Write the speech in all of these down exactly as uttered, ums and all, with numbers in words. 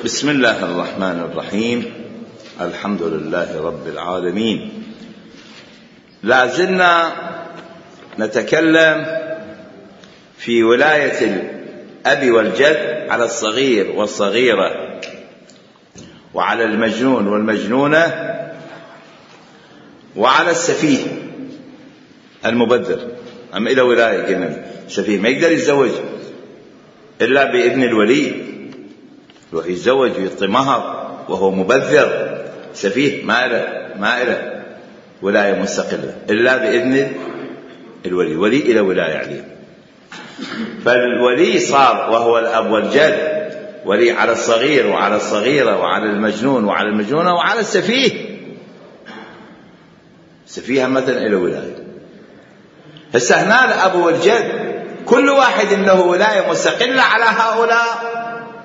بسم الله الرحمن الرحيم. الحمد لله رب العالمين. لا زلنا نتكلم في ولاية الأب والجد على الصغير والصغيرة وعلى المجنون والمجنونة وعلى السفيه المبذر. أما إلى ولاية قلنا السفيه ما يقدر يتزوج إلا بإذن الولي، يروح يتزوج ويعطي مهر وهو مبذر سفيه، ما له ما له ولاية مستقلة إلا بإذن الولي، ولي إلى ولاية عليه. فالولي صار وهو الأب والجد ولي على الصغير وعلى الصغيرة وعلى المجنون وعلى المجنونة وعلى السفيه. سفيها مثلا إلى ولاية. هسه هنا الأب والجد كل واحد له ولاية مستقلة على هؤلاء.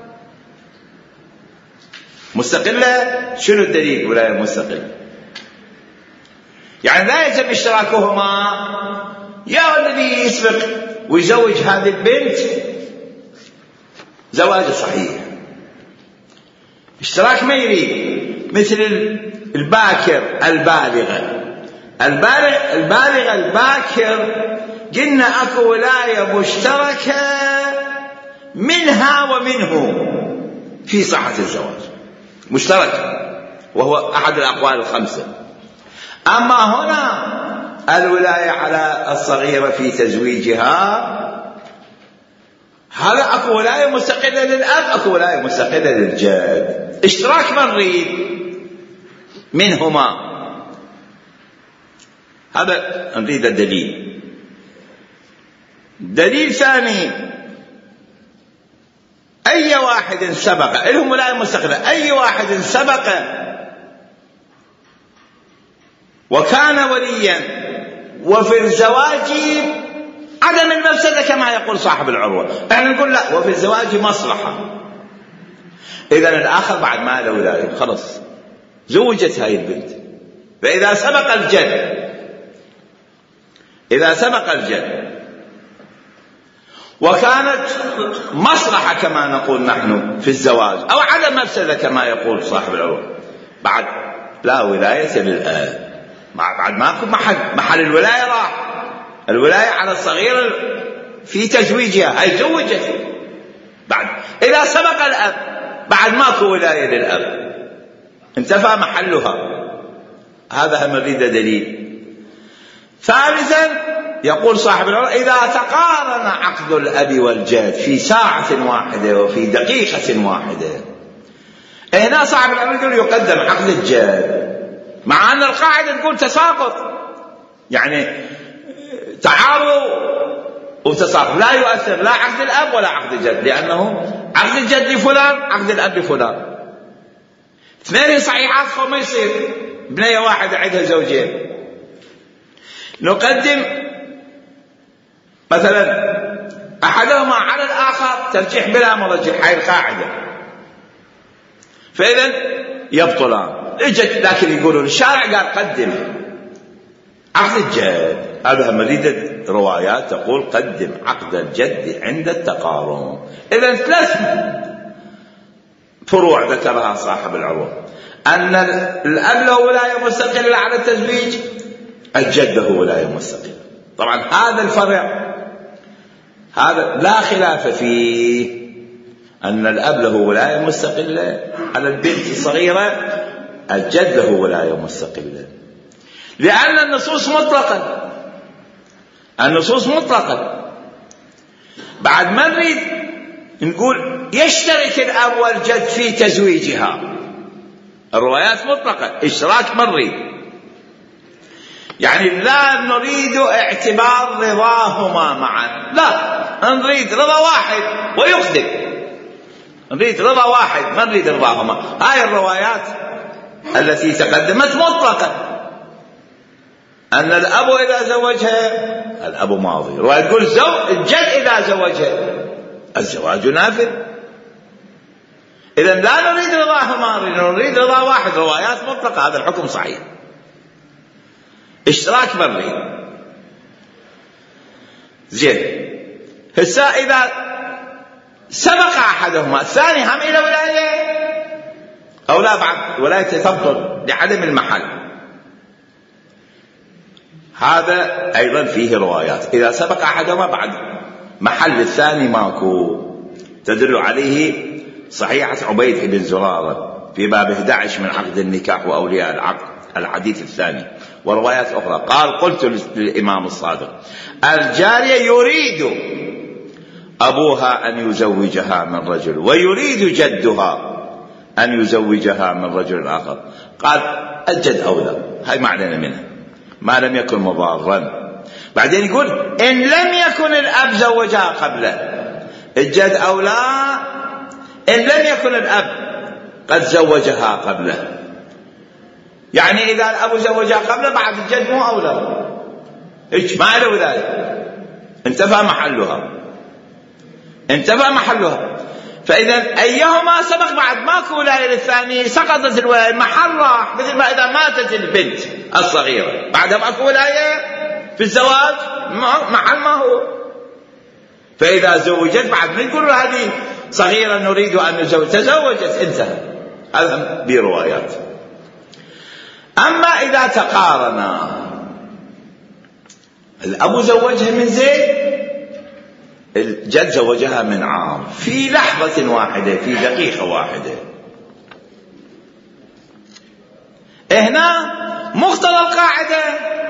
مستقلة شنو الدليل ولاية مستقلة؟ يعني لا يجب اشتراكهما. يا الذي يسبق ويزوج هذه البنت زواج صحيح، اشتراك ما يريد، مثل الباكر البالغة البالغ البالغة الباكر قلنا اكو ولاية مشتركة منها ومنه في صحة الزواج، مشترك وهو أحد الأقوال الخمسة. أما هنا الولاية على الصغيرة في تزويجها، هذا أكو ولاية مستقلة للأب، أكو ولاية مستقلة للجد. اشتراك من نريد منهما، هذا نريد الدليل. دليل ثاني، أي واحد سبق لهم ولاية مستقلة، أي واحد سبق وكان وليا وفي الزواج عدم المفسدة كما يقول صاحب العروة، احنا نقول لا، وفي الزواج مصلحة. إذن الآخر بعد ما له ولاية خلص زوجت هاي البنت. فإذا سبق الجد إذا سبق الجد وكانت مصلحة كما نقول نحن في الزواج أو عدم مفسدة كما يقول صاحب العروة، بعد لا ولاية للآب. بعد ماكو محل محل الولاية راح. الولاية على الصغيرة في تزويجها، هاي زوجت بعد. إذا سبق الأب بعد ماكو ولاية للأب، انتفى محلها. هذا هم نريد دليل. ثالثا يقول صاحب العروة إذا تقارن عقد الأب والجد في ساعة واحدة وفي دقيقة واحدة، هنا صاحب العروة يقول يقدم عقد الجد، مع أن القاعدة تقول تساقط، يعني تعارض وتساقط، لا يؤثر لا عقد الأب ولا عقد الجد، لأنه عقد الجد لفلان عقد الأب لفلان، اثنين صحيحات ما يصير بنية واحدة عندها زوجين. نقدم مثلا أحدهما على الآخر ترجيح بلا مرجح، هاي القاعدة، فإذا يبطلان. اجت لكن يقولون الشارع قال قدم عقد الجد، هذا مريدة روايات تقول قدم عقد الجد عند التقارن. إذا ثلاث فروع ذكرها صاحب العروة، أن الأب له ولاية مستقلة على التزويج، الجد له ولاية مستقلة. طبعا هذا الفرع هذا لا خلاف فيه، أن الأب له ولاية مستقلة على البنت الصغيرة، الجد له ولاية مستقلة، لأن النصوص مطلقة. النصوص مطلقة. بعد ما نريد نقول يشترك الأب والجد في تزويجها، الروايات مطلقة، اشتراك ما نريد، يعني لا نريد اعتبار رضاهما معا، لا نريد رضا واحد ويقدم، نريد رضا واحد ما نريد رضاهما. هاي الروايات التي تقدمت مطلقة، أن الأب إذا زوجها الأب ماضي، رواية تقول الجد إذا زوجها الزواج نافذ. إذن لا نريد رضاهما، نريد رضا واحد، روايات مطلقة، هذا الحكم صحيح. اشتراك مري زين. هسا إذا سبق أحدهما الثاني هم إلى ولاية لا بعد ولايته تبطل لعدم المحل. هذا أيضا فيه روايات إذا سبق أحدهما بعد محل الثاني ماكو، تدل عليه صحيحة عبيد بن زرارة في باب أحد عشر من عقد النكاح وأولياء العقد الحديث الثاني وروايات أخرى. قال قلت للإمام الصادق الجارية يريد أبوها أن يزوجها من رجل ويريد جدها أن يزوجها من رجل آخر. قال الجد أولى، هاي ما علينا منها ما لم يكن مضارا. بعدين يقول إن لم يكن الأب زوجها قبله الجد أولى إن لم يكن الأب قد زوجها قبله. يعني إذا الأب زوجها قبله بعد الجد مو أولى، إيش ما له ذلك، انتفى محلها انتفى محلها. فإذا أيهما سبق بعد ماكو ولاية للثاني سقطت الولاية، المحل راح. مثل ما إذا ماتت البنت الصغيرة بعدها ماكو ولاية في الزواج، محل ما هو. فإذا زوجت بعد من يقول هذه صغيرة نريد أن نزوج، تزوجت انتهى. هذا بروايات. أما إذا تقارنا الأب زوجها من زيد الجد زوجها من عام في لحظة واحدة في دقيقة واحدة، هنا مقتضى القاعدة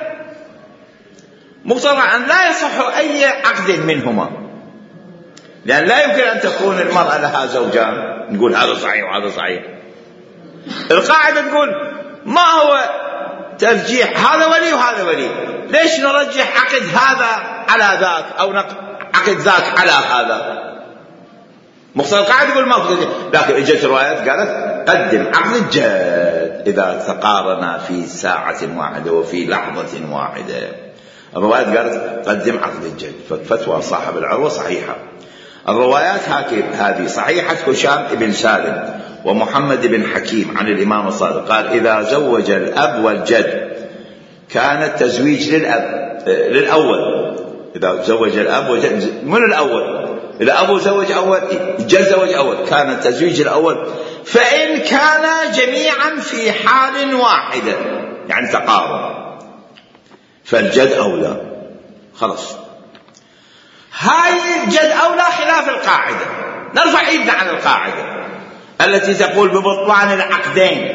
مقتضى أن لا يصح أي عقد منهما، لأن لا يمكن أن تكون المرأة لها زوجان نقول هذا صحيح وهذا صحيح. القاعدة تقول ما هو ترجيح هذا ولي وهذا ولي، ليش نرجح عقد هذا على ذاك أو عقد ذاك على هذا؟ مقتضى القاعدة يقول ما هو ترجيح. لكن اجت روايات قالت قدم عقد الجد إذا تقارنا في ساعة واحدة وفي لحظة واحدة. الروايات قالت قدم عقد الجد، فتوى صاحب العروة صحيحة. الروايات هذه صحيحة هشام بن سالم ومحمد بن حكيم عن الإمام الصادق قال إذا زوج الأب والجد كان التزويج للأب للأول. إذا زوج الأب والجد من الأول، إذا أبو زوج أول الجد زوج أول كان التزويج الأول. فإن كان جميعا في حال واحدة يعني تقارب فالجد أولى. خلاص هاي الجد أولى خلاف القاعدة. نرفع إيدنا عن القاعدة التي تقول ببطلان العقدين.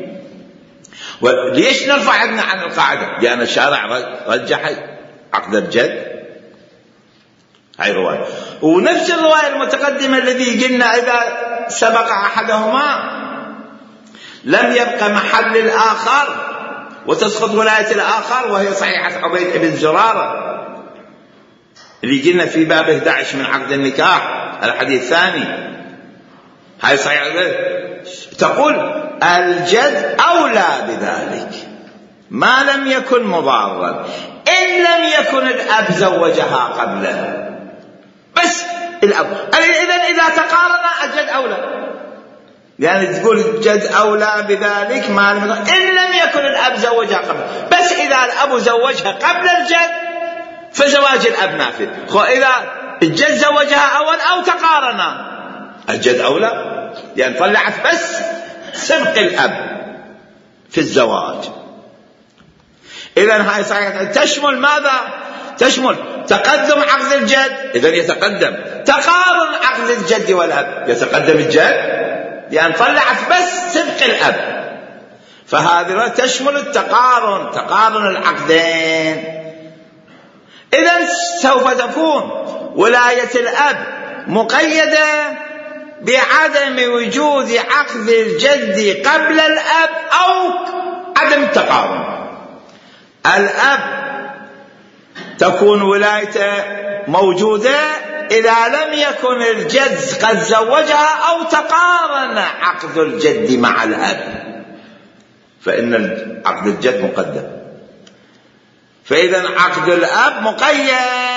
وليش نرفع إيدنا عن القاعدة؟ لأن الشارع رجح عقد الجد. هاي رواية. ونفس الرواية المتقدمة الذي قلنا إذا سبق أحدهما لم يبقى محل الآخر وتسقط ولاية الآخر، وهي صحيحة عبيد بن زرارة اللي قلنا في باب أحد عشر من عقد النكاح الحديث الثاني. هاي صحيحة تقول الجد أولى بذلك ما لم يكن مضارا إن لم يكن الأب زوجها قبله. بس الأب إذن إذا تقارن الجد أولى، يعني تقول الجد أولى بذلك ما لم يكن إن لم يكن الأب زوجها قبله. بس إذا الأب زوجها قبل الجد فزواج الأب نافذ. إذا الجد زوجها أول أو تقارنا الجد أولى، يعني طلعت بس سبق الأب في الزواج. إذن هاي صحيحة تشمل ماذا؟ تشمل تقدم عقد الجد، إذن يتقدم تقارن عقد الجد والأب، يتقدم الجد يعني طلعت بس سبق الأب. فهذه تشمل التقارن تقارن العقدين. إذن سوف تكون ولاية الأب مقيدة بعدم وجود عقد الجد قبل الأب أو عدم التقارن. الأب تكون ولايته موجودة إذا لم يكن الجد قد زوجها أو تقارن عقد الجد مع الأب، فإن عقد الجد مقدم. فإذا عقد الأب مقيد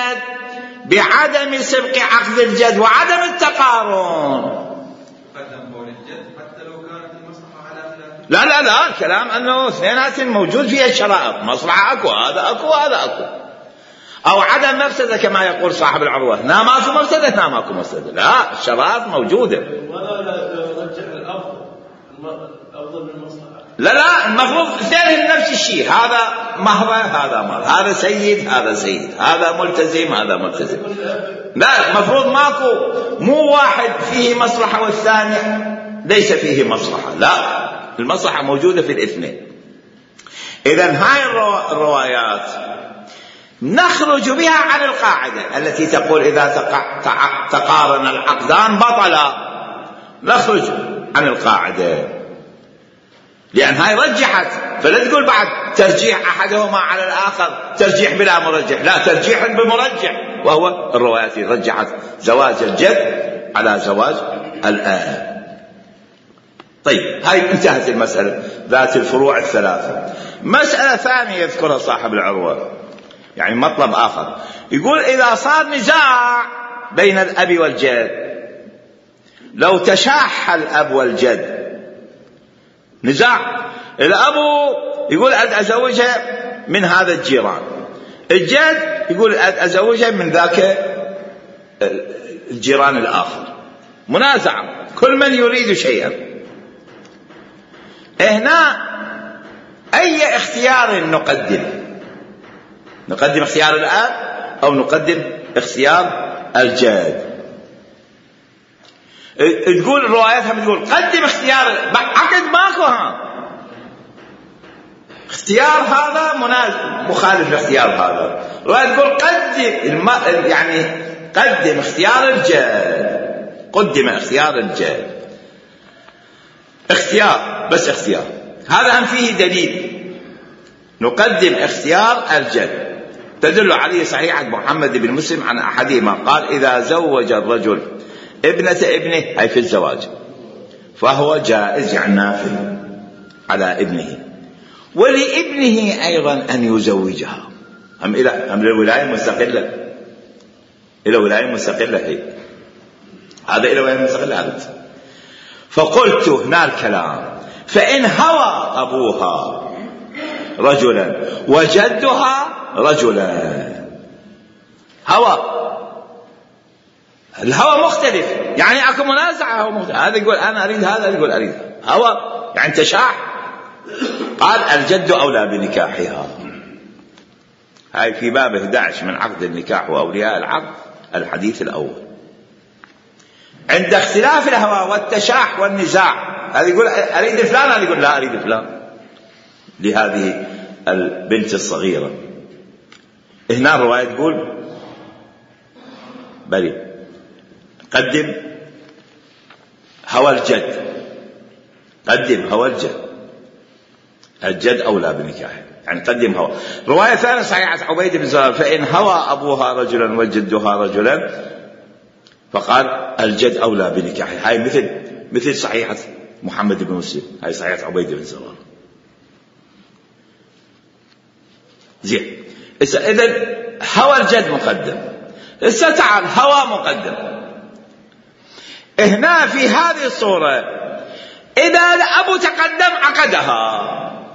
بعدم سبق عقد الجد وعدم التقارن. قدم قول الجد حتى لو كانت المصلحة على خلاف. لا لا لا الكلام أنه اثنينات موجود فيها الشرائط، مصلحة أكو هذا أكو هذا أكو، أو عدم مفسدة كما يقول صاحب العروة نا ماكو مفسدة نا ماكو مفسدة. لا الشرائط موجودة. ولا رجع الأفضل أفضل من المصلحة. لا لا، المفروض اثنين نفس الشيء، هذا مهر هذا مهر، هذا سيد هذا سيد، هذا ملتزم هذا ملتزم. لا، المفروض ماكو مو واحد فيه مصلحة والثاني ليس فيه مصلحة، لا، المصلحة موجودة في الاثنين. إذن هاي الروايات نخرج بها عن القاعدة التي تقول إذا تقارن العقدان بطلا، نخرج عن القاعدة، لأن هاي رجحت، فلا تقول بعد ترجيح أحدهما على الآخر ترجيح بلا مرجح، لا، ترجيح بمرجح، وهو الروايات رجحت زواج الجد على زواج الآب. طيب، هاي انتهت المسألة ذات الفروع الثلاثة. مسألة ثانية يذكرها صاحب العروة، يعني مطلب آخر، يقول إذا صار نزاع بين الأب والجد، لو تشاح الأب والجد نزاع، الأب يقول أزوجها من هذا الجيران، الجد يقول أزوجها من ذاك الجيران الآخر، منازعة، كل من يريد شيئا. هنا أي اختيار نقدم؟ نقدم اختيار الآب أو نقدم اختيار الجد؟ تقول رواياتها بتقول قدم اختيار، عقد ماكو، ها اختيار هذا مخالف لاختيار هذا. رواية تقول قدم، يعني قدم اختيار الجد، قدم اختيار الجد، اختيار بس اختيار، هذا هم فيه دليل، نقدم اختيار الجد، تدل عليه صحيحة محمد بن مسلم عن أحدهما قال إذا زوج الرجل ابنة ابنه، أي في الزواج، فهو جائز، يعني نافل على ابنه، ولابنه أيضا أن يزوجها، أم إلى أم الولاية مستقلة، إلى ولاية مستقلة، هي هذا إلى ولاية مستقلة هذا. فقلت هنا الكلام، فإن هوى أبوها رجلا وجدها رجلا، هوى، الهوى مختلف، يعني اكو منازعه، هو مختلف، هذا يقول انا اريد هذا، يقول اريد هوى، يعني تشاح، قال الجد اولى بنكاحها. هاي في باب أحد عشر من عقد النكاح واولياء العقد، الحديث الاول. عند اختلاف الهوى والتشاح والنزاع، هذا يقول اريد فلان، هذا يقول لا اريد فلان لهذه البنت الصغيره. هنا الروايه تقول بلي قدم هوى الجد، قدم هوى الجد، الجد أولى بنكاحه، يعني قدم هوى. رواية ثانية صحيحة عبيد بن زرار فإن هوى أبوها رجلا وجدها رجلا، فقال الجد أولى بنكاحه، هاي مثل مثل صحيحة محمد بن مسلم، هاي صحيحة عبيد بن زرار. زين، إذن هوى الجد مقدم، إذا تعال هوى مقدم. هنا في هذه الصورة إذا الأب تقدم عقدها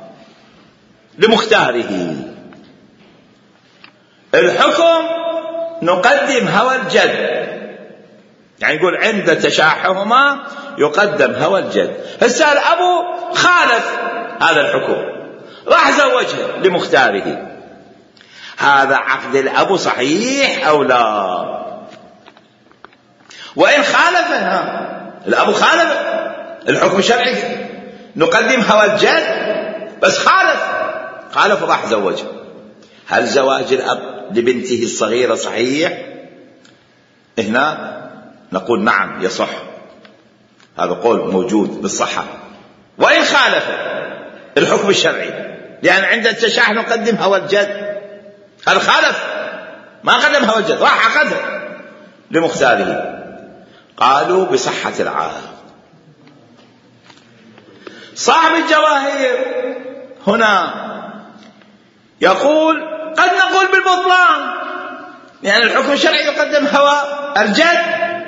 لمختاره، الحكم نقدم هوى الجد، يعني يقول عند تشاحهما يقدم هوى الجد. هسه الأب خالف هذا الحكم، راح زوجها لمختاره، هذا عقد الأب صحيح أو لا؟ وإن خالفها الأب خالف الحكم الشرعي، نقدم هوى الجد، بس خالف خالف راح زوجها. هل زواج الأب لبنته الصغيرة صحيح؟ هنا نقول نعم يصح، هذا قول موجود بالصحة. وإن خالف الحكم الشرعي، لأن عند التشاح نقدم هوى الجد، هل خالف ما قدم هوى الجد، راح عقدها لمختاره، قالوا بصحة العقد. صاحب الجواهر هنا يقول قد نقول بالبطلان، يعني الحكم الشرعي يقدم هوى الجد.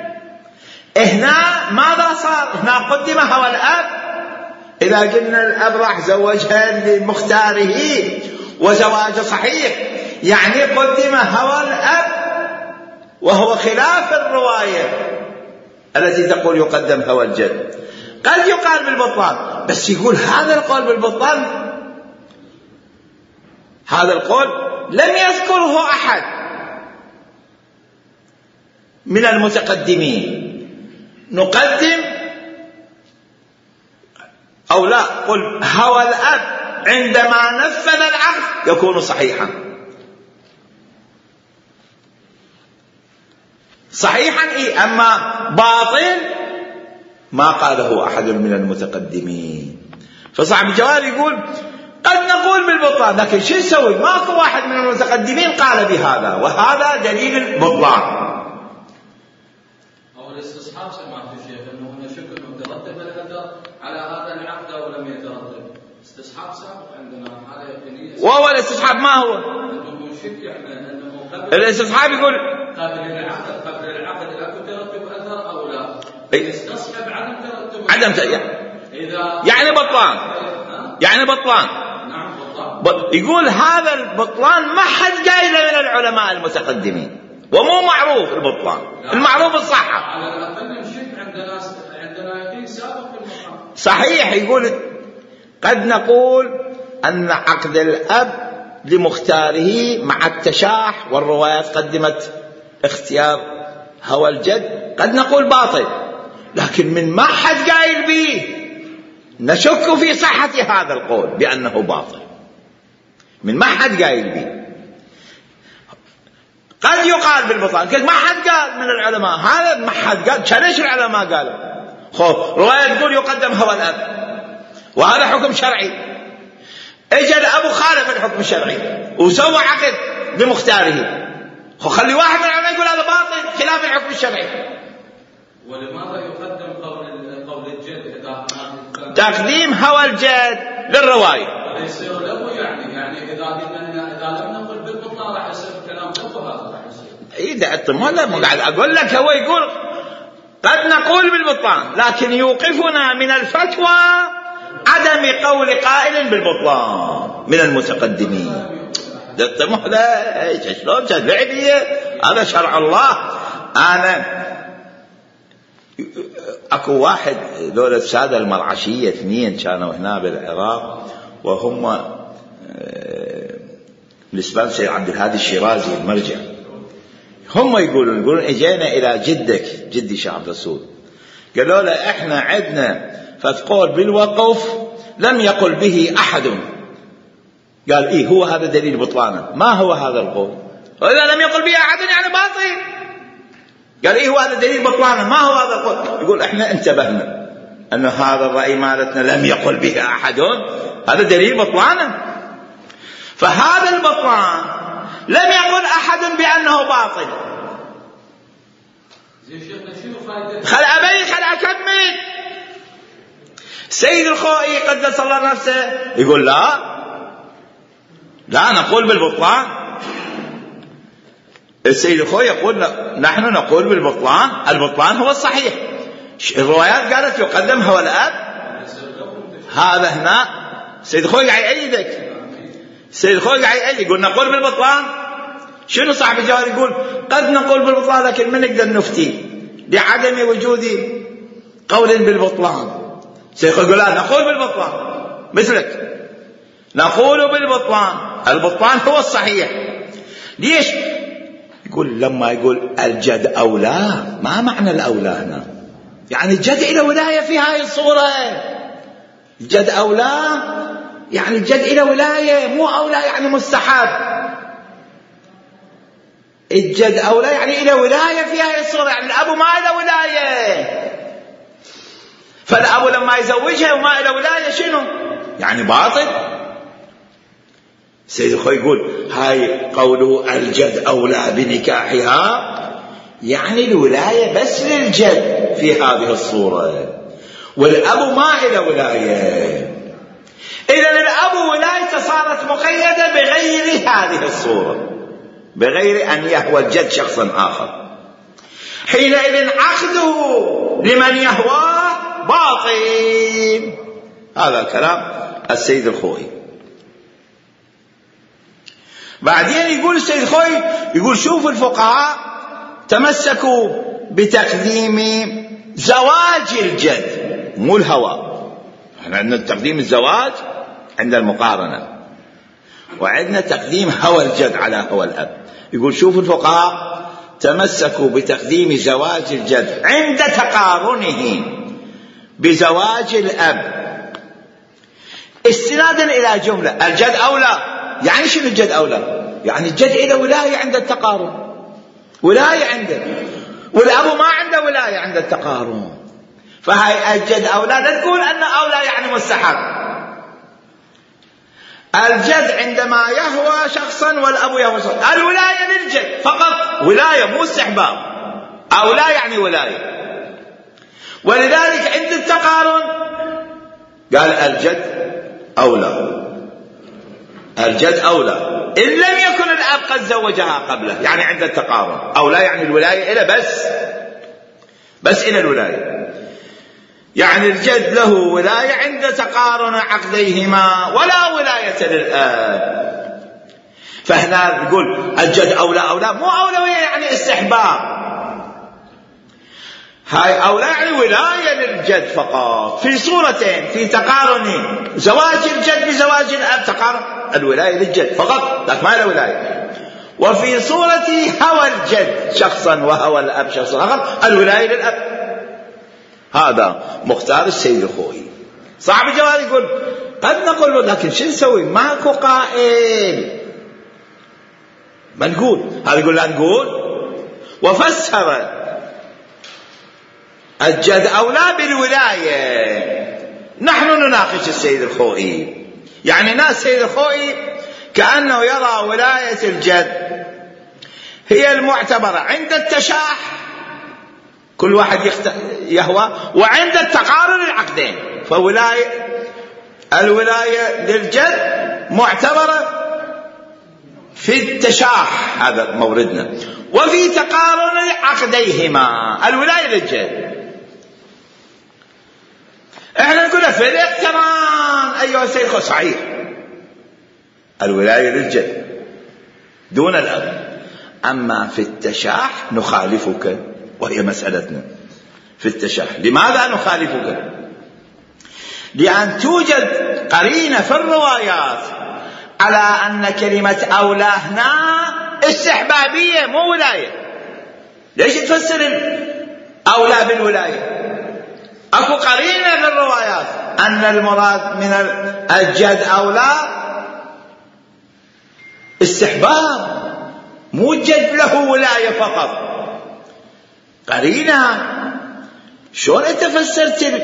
هنا ماذا صار؟ هنا قدم هوى الأب، إذا قلنا الأب راح زوجها لمختاره وزواج صحيح، يعني قدم هوى الأب، وهو خلاف الرواية التي تقول يقدم هوى الجد. قد يقال بالبطلان، بس يقول هذا القول بالبطلان، هذا القول لم يذكره أحد من المتقدمين. نقدم أو لا، قل هوى الأب عندما نفذ العقد يكون صحيحا. صحيحا إيه؟ أما باطل ما قاله أحد من المتقدمين. فصاحب الجواب يقول قد نقول بالبطلان، لكن شو نسوي؟ ماكو واحد من المتقدمين قال بهذا، وهذا دليل البطلان. أو الاستصحاب سمعت الشيخ أنه هنا شك أنه ترتب الأثر على هذا العقد أو لم يترتب. استصحاب سابق عندنا هذا يقينية. وهو الاستصحاب ما هو؟ أنه شك يعني أنه قبل الاستصحاب يقول قبل العقد قبل العقد أكو ترتب أثر أو لا؟ يستصحب عدم ترتب عدم ترتب إذا يعني بطلان، يعني بطلان. نعم بطلان. يقول هذا البطلان ما حد قايله من العلماء المتقدمين، ومو معروف البطلان، المعروف الصحة. على الأقل نشك عندنا عندنا يقين سابق في المقام. صحيح. يقول قد نقول أن عقد الأب لمختاره مع التشاح، والروايات قدمت اختيار هوى الجد، قد نقول باطل، لكن من ما حد قايل به نشك في صحة هذا القول بأنه باطل، من ما حد قايل به. قد يقال بالبطلان، كل ما حد قال من العلماء، هذا ما حد قال. ليش العلماء قالوا؟ خو رواية تقول يقدم هوى الأب، وهذا حكم شرعي. اجى الأب خالف الحكم الشرعي وسوى عقد بمختاره، خو خلي واحد من العلماء يقول هذا باطل خلاف الحكم الشرعي. ولماذا يقدم قول قول الجد إذا تقديم هوى الجد للرواية؟ يصير له يعني يعني إذا إذا لم نقل بالبطلان راح يصير كلام له، هذا راح يصير. إذا أنتم ولا مو قاعد أقول لك، هو يقول قد نقول بالبطلان، لكن يوقفنا من الفتوى عدم قول قائل بالبطلان من المتقدمين. أنتم لا إيش شلون لعبية؟ هذا شرع الله. أنا اكو واحد دولة السادة المرعشية اثنين كانوا هنا بالعراق، وهم الاسبان سيد عبد الهادي الشيرازي المرجع. هم يقولون يقولون اجينا الى جدك جدي شيخ عبد الرسول، قالوا له احنا عندنا فتقول بالوقف لم يقل به احد. قال ايه هو هذا دليل بطلانه. ما هو هذا القول؟ واذا لم يقل به احد يعني باطل. قال ايه هو هذا دليل بطلانه، ما هو هذا القول؟ يقول احنا انتبهنا ان هذا الرأي مالتنا لم يقل به احد، هذا دليل بطلانه. فهذا البطلان لم يقل احد بانه باطل. زين شيخنا شنو فائده؟ خل ابي خل اكمل. سيد الخوئي قدس الله نفسه يقول لا لا نقول بالبطلان. السيد الخوئي يقول نحن نقول بالبطلان، البطلان هو الصحيح. الروايات قالت يقدم هو الأب، هذا هنا السيد الخوئي قاعد يأيدك. السيد الخوئي قاعد يأيد يقول نقول بالبطلان. شنو صاحب الجواب يقول قد نقول بالبطلان لكن ما نقدر نفتي لعدم وجود قول بالبطلان. السيد الخوئي يقول لا نقول بالبطلان مثلك، نقول بالبطلان، البطلان هو الصحيح. ليش؟ يقول لما يقول الجد أولى، ما معنى الأولى هنا؟ يعني الجد إلى ولاية في هاي الصورة. الجد أولى يعني الجد إلى ولاية، مو أولى يعني مستحب. الجد أولى يعني إلى ولاية في هاي الصورة، يعني الأب ما إلى ولاية. فالأب لما يزوجها وما إلى ولاية شنو؟ يعني باطل. سيد الخوئي يقول هاي قوله الجد أولى بنكاحها يعني الولاية بس للجد في هذه الصورة، والأب ما إلى ولاية. إذن الأب ولايته صارت مقيدة بغير هذه الصورة، بغير أن يهوى الجد شخصا آخر. حينئذ عقده لمن يهواه باطل. هذا كلام السيد الخوئي. بعدين يقول السيد الخوئي يقول شوف الفقهاء تمسكوا بتقديم زواج الجد مو الهوى. احنا عندنا تقديم الزواج عند المقارنة، وعندنا تقديم هوى الجد على هوى الأب. يقول شوفوا الفقهاء تمسكوا بتقديم زواج الجد عند تقارنه بزواج الأب استنادا إلى جملة: الجد أولى. يعني شنو الجد أولى؟ يعني الجد إلى ولاية عند التقارن، ولاية عنده، والأب ما عنده ولاية عند التقارن. فهي الجد أولى، لا تقول أن أولى يعني مستحب. الجد عندما يهوى شخصا والأب يهوى شخصا، الولاية للجد فقط، ولاية مو استحباب. أولى يعني ولاية. ولذلك عند التقارن قال الجد أولى، الجد أولى إن لم يكن الأب قد زوجها قبله. يعني عند التقارن أولى يعني الولاية إلى بس بس إلى الولاية، يعني الجد له ولاية عند تقارن عقديهما ولا ولاية للآب. فهنا نقول الجد أولى أولى مو أولوية يعني استحباب، هاي أولى يعني ولاية للجد فقط في صورتين: في تقارن زواج الجد بزواج الأب تقارن الولاية للجد فقط، لكن ما له ولاية. وفي صورة هوى الجد شخصا وهوى الأب شخصا آخر الولاية للأب. هذا مختار السيد الخوئي. صعب الجواب. يقول قد نقول لكن شو نسوي؟ ماكو قائل، ما نقول. هذا يقول لا نقول. وفسر الجد أولى بالولاية. نحن نناقش السيد الخوئي، يعني ناس السيد الخوئي كأنه يرى ولاية الجد هي المعتبرة عند التشاح، كل واحد يهوى، وعند التقارن العقدين. فولاية الولاية للجد معتبرة في التشاح، هذا موردنا، وفي تقارن عقديهما الولاية للجد. احنا نقول في الاقتران ايها السيد خو صحيح الولاية للجد دون الأب، أما في التشاح نخالفك، وهي مسألتنا في التشاح. لماذا نخالفك؟ لأن توجد قرينة في الروايات على أن كلمة أولى هنا استحبابية مو ولاية. ليش تفسر الأولى بالولاية؟ أكو قرينة في الروايات أن المراد من الجد أولى استحباب، مو الجد له ولاية فقط. قرينة. شلون انت فسرت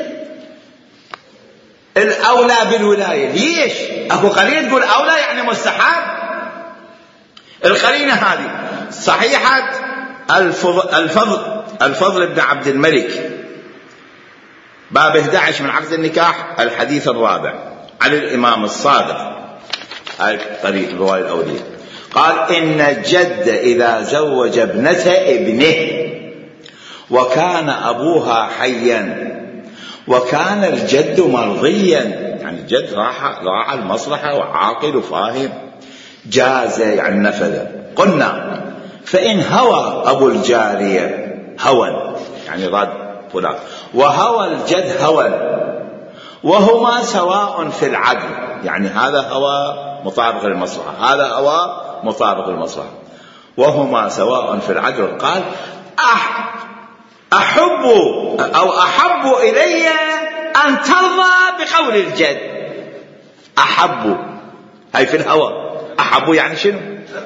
الأولى بالولاية؟ ليش؟ أكو قرينة تقول أولى يعني مستحب. القرينة هذه صحيحة الفضل الفضل, الفضل بن عبد الملك باب أحد عشر من عقد النكاح الحديث الرابع عن الإمام الصادق. هاي طريق الرواية الأولية. قال إن الجد إذا زوج ابنة ابنه وكان أبوها حيا وكان الجد مرضيا، يعني الجد راعى المصلحة وعاقل وفاهم، جاز يعني نفذ. قلنا فإن هوى أبو الجارية هوى يعني راد فلان وهوى الجد هوى وهما سواء في العدل، يعني هذا هوى مطابق للمصلحة هذا هوى مطابق للمصلحة، وهما سواء في العدل. قال أح أحب أو أحب إلي أن ترضى بقول الجد. أحب هاي في الهوى، أحب يعني شنو؟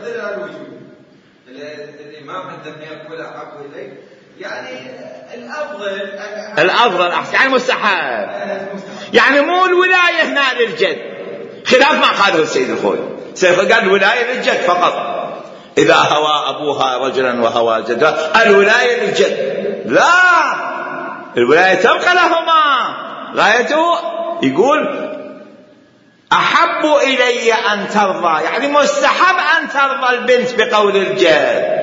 الإمام عندما يقول أحب إلي يعني الأفضل الأفضل أحسن يعني مستحب، يعني مو الولاية هنا للجد، خلاف ما قاله السيد الخوي. السيد الخوي قال الولاية للجد فقط. إذا هوى أبوها رجلا وهوى جدا الولاية للجد. لا، الولاية تبقى لهما. غايته يقول أحب إلي أن ترضى، يعني مستحب أن ترضى البنت بقول الجد.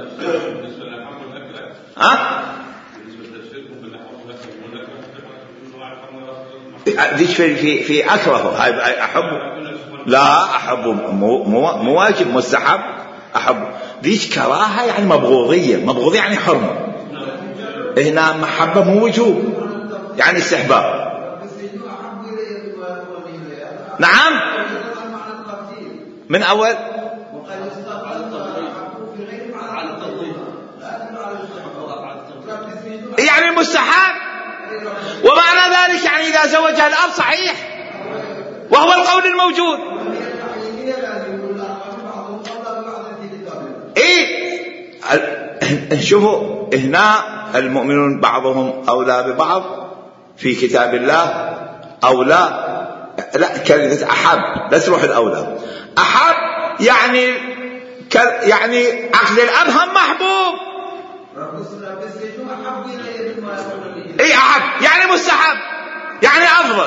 ها؟ ديش في في في أكره هاي أحب. لا أحب مو مو واجب، مستحب. أحب ديش كراهة يعني مبغوضية، مبغوضية يعني حرمة. هنا محبة مو وجوب يعني استحباب. نعم من أول يعني المستحب، ومعنى ذلك يعني إذا زوجها الأب صحيح، وهو القول الموجود. إيه شوفوا هنا المؤمنون بعضهم أولى ببعض في كتاب الله أولى، لا كلمة أحب لا تروح الأولى، أحب يعني ك... يعني عقل الأب هم محبوب. إيه أحب يعني مستحب يعني أفضل،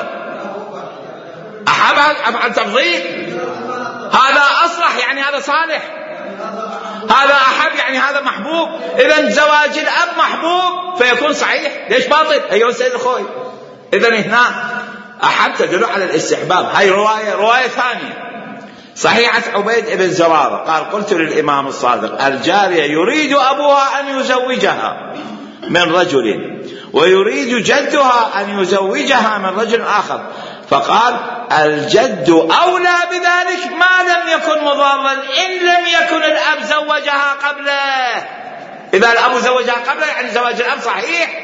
أحب أفعل تفضيل، هذا أصلح يعني هذا صالح، هذا أحب يعني هذا محبوب. إذن زواج الأب محبوب فيكون صحيح، ليش باطل أيها السيد الخوي؟ إذن هنا أحب تدل على الاستحباب. هاي رواية رواية ثانية صحيحة عبيد بن زرارة قال قلت للإمام الصادق الجارية يريد أبوها أن يزوجها من رجل ويريد جدها أن يزوجها من رجل آخر، فقال الجد أولى بذلك ما لم يكن مضارا إن لم يكن الأب زوجها قبله. إذا الأب زوجها قبله يعني زواج الأب صحيح،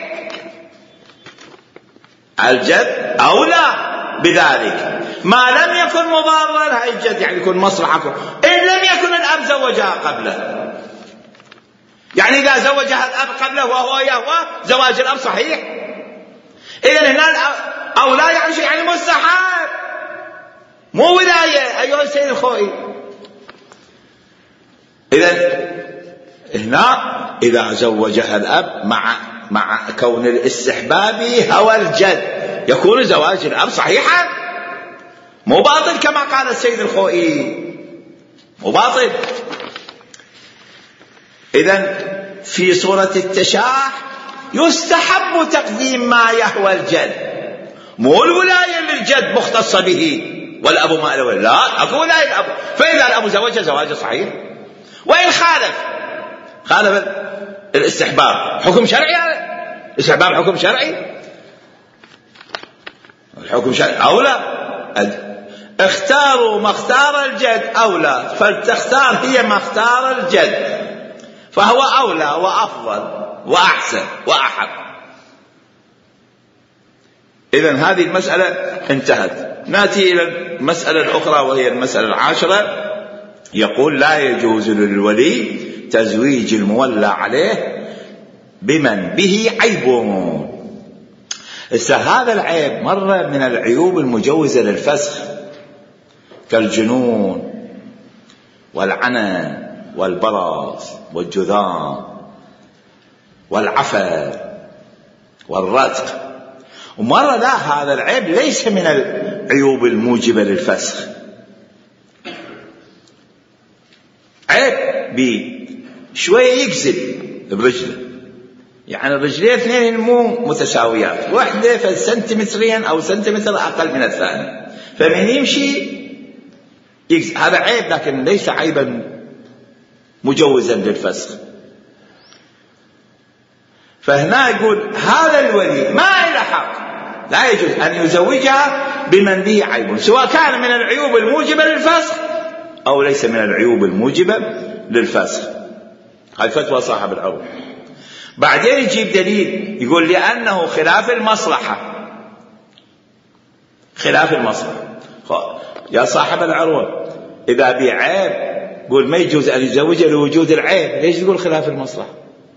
الجد أولى بذلك ما لم يكن مضارا، هاي الجد يعني يكون مصلحة إن لم يكن الأب زوجها قبله، يعني إذا زوجها الأب قبله وهو يهوى زواج الأب صحيح. إذن هنا أولى يعني شيء يعني مستحب مو ولاية أيها السيد الخوي. إذن هنا إذا زوجها الأب مع مع كون الاستحباب هوى الجد يكون زواج الأب صحيحا مو باطل كما قال السيد الخوئي، مو باطل. إذن في صورة التشاح يستحب تقديم ما يهوى الجد، مو الولاية للجد مختصة به والأب ما له، لا أكو ولاية الأب. فإذا الأب زوجه زواجه صحيح، وإن خالف خالف الاستحباب حكم شرعي، هذا الاستحباب حكم شرعي، الحكم شرعي أولى. اختاروا ما اختار الجد أولى، فلتختار هي ما اختار الجد، فهو أولى وأفضل وأحسن وأحب. إذن هذه المسألة انتهت. نأتي إلى المسألة الأخرى وهي المسألة العاشرة. يقول لا يجوز للولي تزويج المولى عليه بمن به عيب. هذا العيب مرة من العيوب المجوزة للفسخ كالجنون والعنى والبرص والجذام والعفن والرتق، ومرة لا، هذا العيب ليس من العيوب الموجبة للفسخ، عيب بشوية يكزل برجله، يعني الرجلين اثنين مو متساويات، واحدة فسنتيمترين أو سنتيمتر أقل من الثانية، فمن يمشي يكزل. هذا عيب لكن ليس عيبا مجوزا للفسخ. فهنا يقول هذا الولي ما له حق، لا يجوز أن يزوجها بمن به عيب، سواء كان من العيوب الموجبة للفسخ أو ليس من العيوب الموجبة للفسخ. هذه فتوى صاحب العروة. بعدين يجيب دليل يقول لأنه خلاف المصلحة، خلاف المصلحة. يا صاحب العروة إذا بعيب قول ما يجوز أن يزوجها لوجود العيب، ليش تقول خلاف المصلحة؟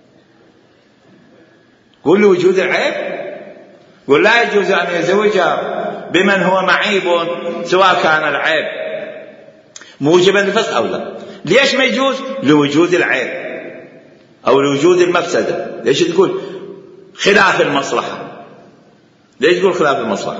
قول لوجود العيب، قول لا يجوز أن يزوجها بمن هو معيب سواء كان العيب موجبا للفسخ أو لا. ليش ما يجوز؟ لوجود العيب أو لوجود المفسدة. ليش تقول خلاف المصلحة؟ ليش تقول خلاف المصلحة؟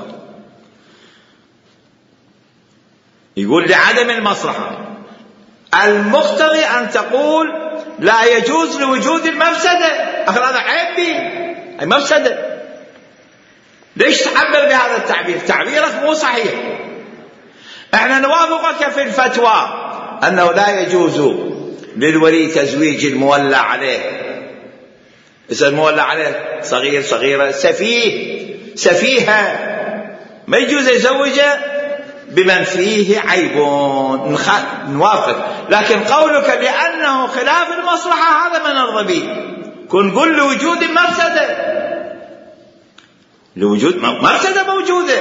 يقول لعدم المصلحة. المقتضي أن تقول لا يجوز لوجود المفسدة، أخذ هذا عيب به أي مفسدة. ليش تعبر بهذا التعبير؟ تعبيرك مو صحيح. احنا نوافقك في الفتوى أنه لا يجوز للولي تزويج المولى عليه. إذا المولى عليه صغير صغيرة سفيه سفيهة ما يجوز يزوجه بمن فيه عيب نوافق، لكن قولك لأنه خلاف المصلحة هذا ما نرضى به. كن قل لوجود مفسدة، لوجود مفسدة موجودة،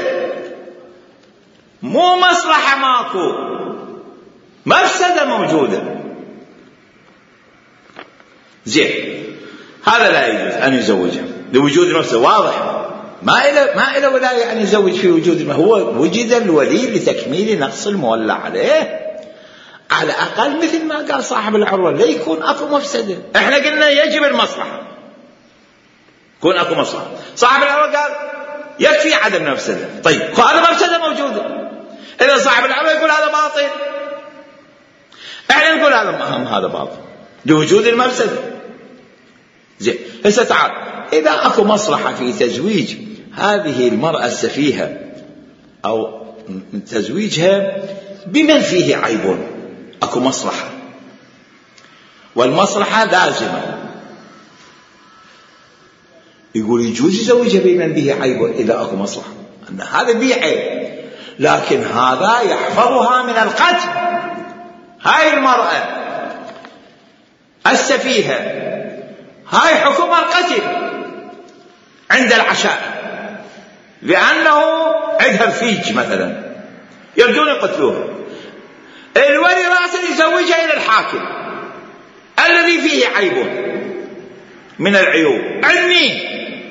مو مصلحة ماكو، مفسدة موجودة. زين، هذا لا يجوز أن يزوجها لوجود مفسدة واضح، ما إلى ما إلى ولاية أن يزوج في وجود، هو وجد الولي لتكميل نقص المولى عليه، على أقل مثل ما قال صاحب العروة لا يكون أكو مفسدة. إحنا قلنا يجب المصلحة، يكون أكو مصلحة. صاحب العروة قال يكفي عدم مفسدة. طيب هذا مفسدة موجودة، إذا صاحب العروة يقول هذا باطل، إحنا نقول هذا هذا باطل لوجود المفسدة. زين، هسه تعال، إذا أكو مصلحة في تزويج هذه المرأة السفيهة أو تزويجها بمن فيه عيب، أكو مصلحة والمصلحة لازمة، يقول يجوز يزوجها بمن به عيب إذا أكو مصلحة، أن هذا به عيب، لكن هذا يحفظها من القتل. هاي المرأة السفيهة هاي حكم القتل عند العشائر، لأنه عندها رفيج مثلا يرجون يقتلوها، الولي راسا يزوجها إلى الحاكم الذي فيه عيب من العيوب عني،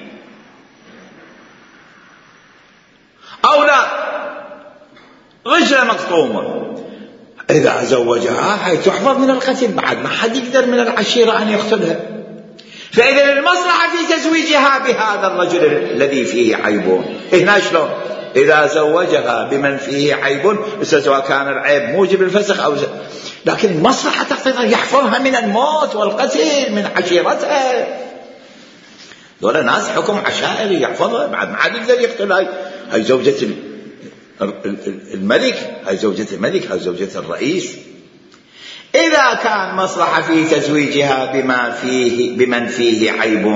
أو لا رجل مقطومة، إذا زوجها هاي تحفظ من القتل، بعد ما حد يقدر من العشيرة أن يقتلها. فإذا المصلحة في تزويجها بهذا الرجل الذي فيه عيب. هنا شلون؟ إذا زوجها بمن فيه عيب، سواء كان العيب موجب الفسخ أو زي. لكن المصلحة تقتضي أن يحفظها من الموت والقتل من عشيرتها. دول ناس حكم عشائري يحفظها، بعد ما حد يقدر يقتلها. هاي زوجة الملك، هاي زوجة الملك، هاي زوجة الرئيس. إذا كان مصلحة في تزويجها بما فيه بمن فيه عيب،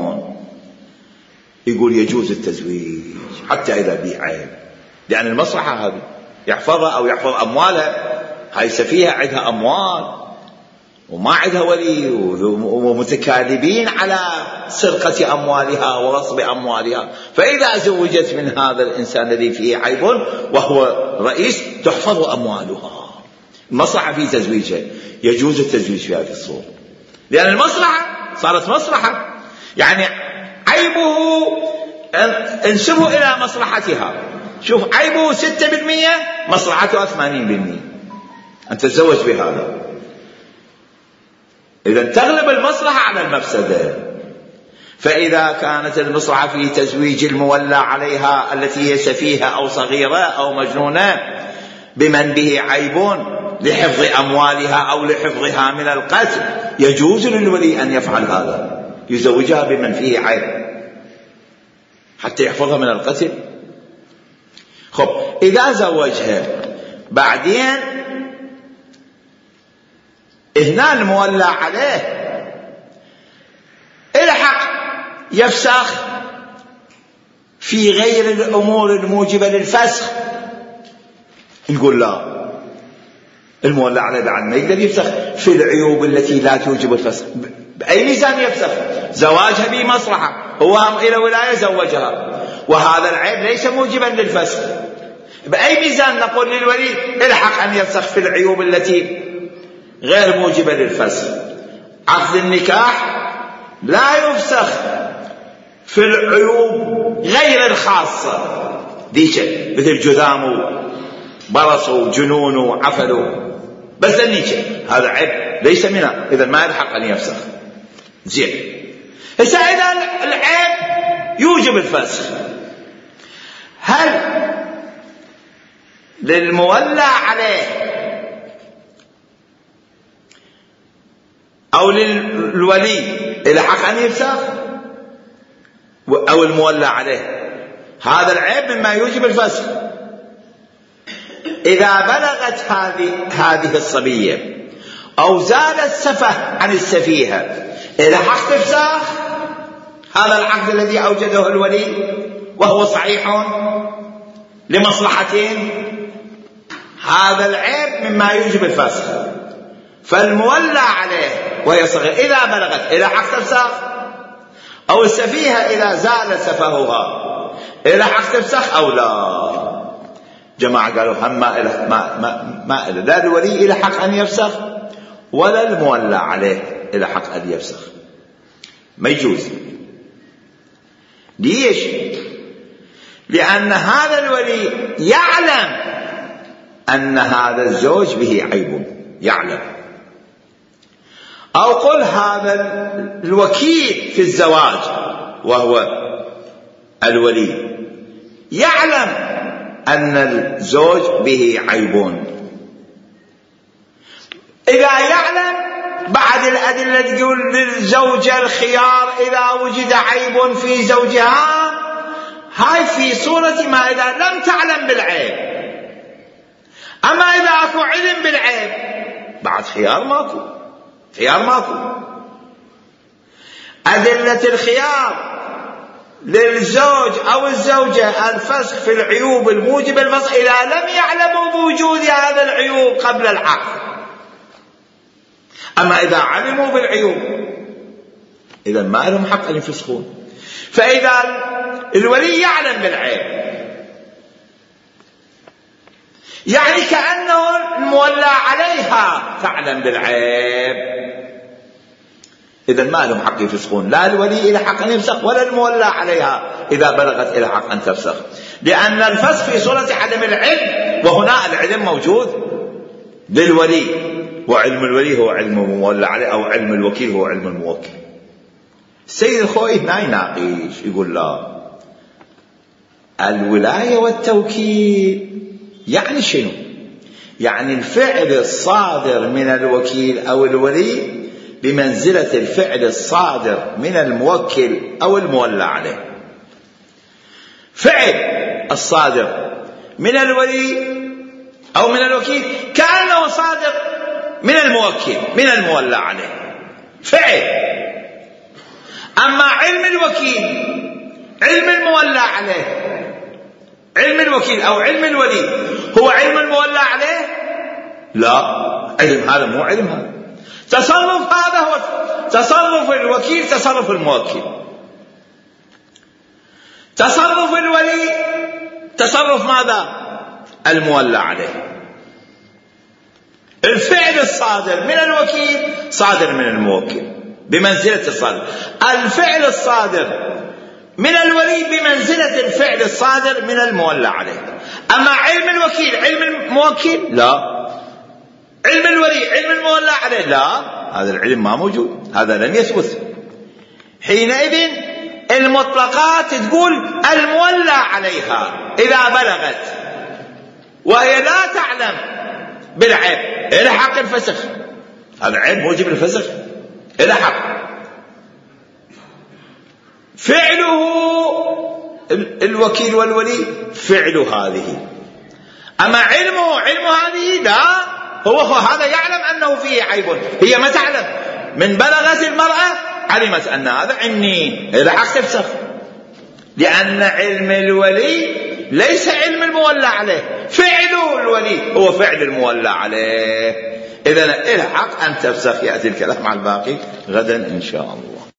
يقول يجوز التزويج حتى إذا به عيب، لأن المصلحة هذه يحفظها أو يحفظ أموالها. هاي سفيهة عندها أموال وما عندها ولي، ومتكالبين على سرقة أموالها ورصب أموالها، فإذا زوجت من هذا الإنسان الذي فيه عيب وهو رئيس تحفظ أموالها. المصلحة في تزويجها يجوز التزويج في هذه الصورة، لأن المصلحة صارت مصلحة، يعني عيبه انسبه إلى مصلحتها. شوف، عيبه ستة بالمئة، مصلحتها ثمانين بالمئة، أن تتزوج بهذا. إذا تغلب المصلحة على المفسدة. فإذا كانت المصلحة في تزويج المولى عليها التي هي سفيهة أو صغيرة أو مجنونة بمن به عيب لحفظ أموالها أو لحفظها من القتل، يجوز للولي أن يفعل هذا، يزوجها بمن فيه عيب حتى يحفظها من القتل. خب، إذا زوجها بعدين هنا المولى عليه الحق يفسخ في غير الأمور الموجبة للفسخ، نقول لا، المولى عليه بعد ما يقدر يفسخ في العيوب التي لا توجب الفسخ. بأي ميزان يفسخ؟ زواجها بمصلحة، هو إلى ولاية زوجها وهذا العيب ليس موجبا للفسخ، بأي ميزان نقول للولي الحق أن يفسخ في العيوب التي غير موجبة للفسخ؟ عقد النكاح لا يفسخ في العيوب غير الخاصة ديش، مثل جذامه برصه وجنونه وعفله، بس النيشة هذا عيب ليس منها، إذا ما يلحق أن يفسخ. زين، هسه إذا العيب يوجب الفسخ، هل للمولى عليه أو للولي الحق أن يفسخ أو المولى عليه هذا العيب مما يوجب الفسخ؟ إذا بلغت هذه هذه الصبية أو زال السفه عن السفيهة إلى حق إفساخ هذا العقد الذي أوجده الولي وهو صحيح لمصلحتين، هذا العيب مما يوجب الفسخ. فالمولى عليه وهي صغيرة إذا بلغت إلى حق تفسخ، أو السفيهة إذا زال سفهها إلى حق تفسخ أو لا. جماعة قالوا هم ما إلى ما ما ما إلى لا الولي إلى حق أن يفسخ ولا المولى عليه إلى حق أن يفسخ، ما يجوز. ليش؟ لأن هذا الولي يعلم أن هذا الزوج به عيب، يعلم. أو قل هذا الوكيل في الزواج وهو الولي يعلم أن الزوج به عيب. إذا يعلم بعد الأدلة تقول للزوجة الخيار إذا وجد عيب في زوجها، هاي في صورة ما إذا لم تعلم بالعيب. أما إذا أكو علم بالعيب بعد خيار ماكو، خيار ماكو. أدلة الخيار للزوج أو الزوجة الفسخ في العيوب الموجبة الفسخ إذا لم يعلموا بوجود هذا العيوب قبل العقد. أما إذا علموا بالعيوب إذا ما لهم حق أن يفسخون. فإذا الولي يعلم بالعيب يعني كأنه المولى عليها تعلم بالعيب، إذا ما لهم حق يفسخون، لا الولي إلى حق أن يفسخ ولا المولى عليها إذا بلغت إلى حق أن تفسخ، لأن الفسخ في صورة عدم العلم، وهنا العلم موجود للولي، وعلم الولي هو علم المولى عليه أو علم الوكيل هو علم الموكل. السيد الخوئي هنا يناقش يقول لا، الولاية والتوكيل يعني شنو؟ يعني الفعل الصادر من الوكيل أو الولي بمنزلة الفعل الصادر من الموكل أو المولى عليه. فعل الصادر من الولي أو من الوكيل كأنه صادر من الموكل من المولى عليه فعل. أما علم الوكيل علم المولى عليه، علم الوكيل أو علم الولي هو علم المولى عليه؟ لا، علم هذا مو علم هذا. تصرف هذا هو تصرف الوكيل، تصرف الموكل. تصرف الولي تصرف ماذا؟ المولى عليه. الفعل الصادر من الوكيل صادر من الموكل بمنزلة الصادر. الفعل الصادر من الولي بمنزلة الفعل الصادر من المولى عليه. أما علم الوكيل علم الموكل؟ لا. علم الولي علم المولى عليه؟ لا، هذا العلم ما موجود، هذا لم يثبت. حينئذ المطلقات تقول المولى عليها إذا بلغت وهي لا تعلم بالعيب إلى حق الفسخ، هذا عيب موجب الفسخ إلى حق. فعله الوكيل والولي فعل هذه. أما علمه علم هذه لا، هو هذا يعلم أنه فيه عيب، هي ما تعلم. من بلغت المرأة علمت أن هذا عني إلى حق تفسخ، لأن علم الولي ليس علم المولى عليه، فعل الولي هو فعل المولى عليه. إذن إلى حق أن تفسخ. يأتي الكلام على الباقي غدا إن شاء الله.